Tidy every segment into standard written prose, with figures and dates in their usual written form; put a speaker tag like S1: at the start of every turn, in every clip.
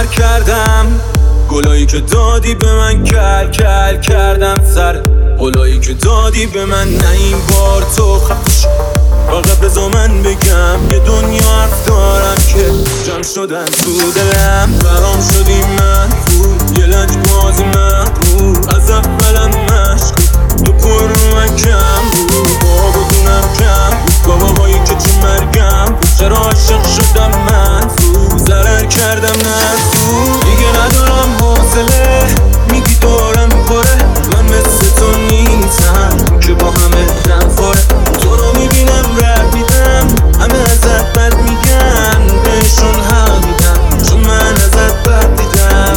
S1: زر کردم، گلایی که دادی به من کل کل کردم سر قولایی که دادی به من. نه این بار تو خفش فقط بذار من بگم یه دنیا حرف دارم که جمع شدن تو دلم. برام شدی محبوب یه لنج بازی محبوب، از اولم مشکوب تو پر رو من کم بود. بابا دونم کم بود باباهایی که تو مرگم بود. چرا عاشق شدم من تو ضرر کردم نسو دیگه ندارم حوصله. میگی دارم پره من مثل تو نیستم که با همه دم خوره. تو رو میبینم رد میدم همه ازت بد میگن بهشون حق میدم چون من ازت بد دیدم.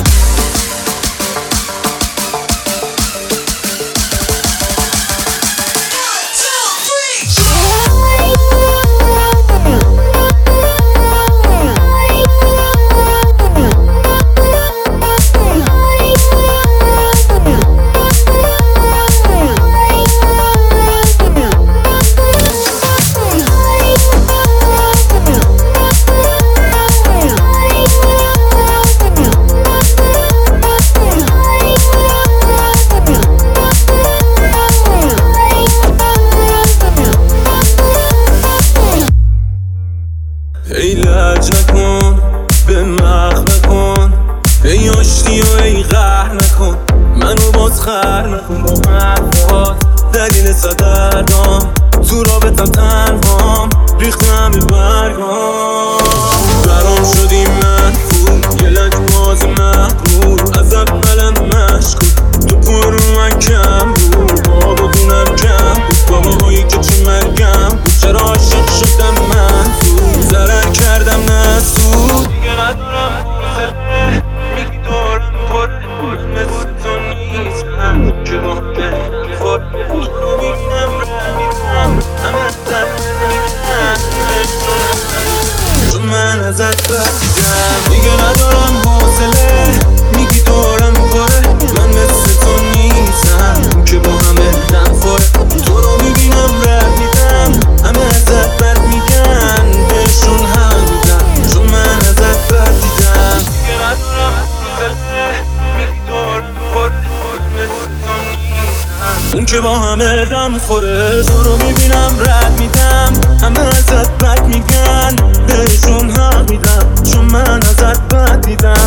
S1: ای لج نکن به مخ نکن، ای آشتی و ای قهر نکن، منو باز خر نکن با حرفات. دلیل صدردام تو رابطم تنهام ریختم به برگام. برام شدی محبوب یه لنج باز محبوب، از اولم مشکوب تو پر رو من کم بود. بابا دونم کم بود باباهایی که تو مرگم بود. چرا عاشق شدم من تو ضرر کردم نسو دیگه ندارم حوصله. میگی دارم پره مثل تو نیستم که با همه خوره. تو رو میبینم رمیدم همه ازت میگن چون من ازت بدیدم. دیگه ندارم حوصله. میگی دارم پره من مثل تو نیستم که با همه دم خوره. تو رو میبینم رمیدم همه ازت بد میگن بهشون حق میدم چون من ازت بدیدم. دیگه ندارم حوصله. میگی دارم پره مثل تو نیستم اون که با همه دم خوره. تو رو میبینم رد میدم همه ازت بد میگن بهشون حق میدم چون من ازت بد دیدم.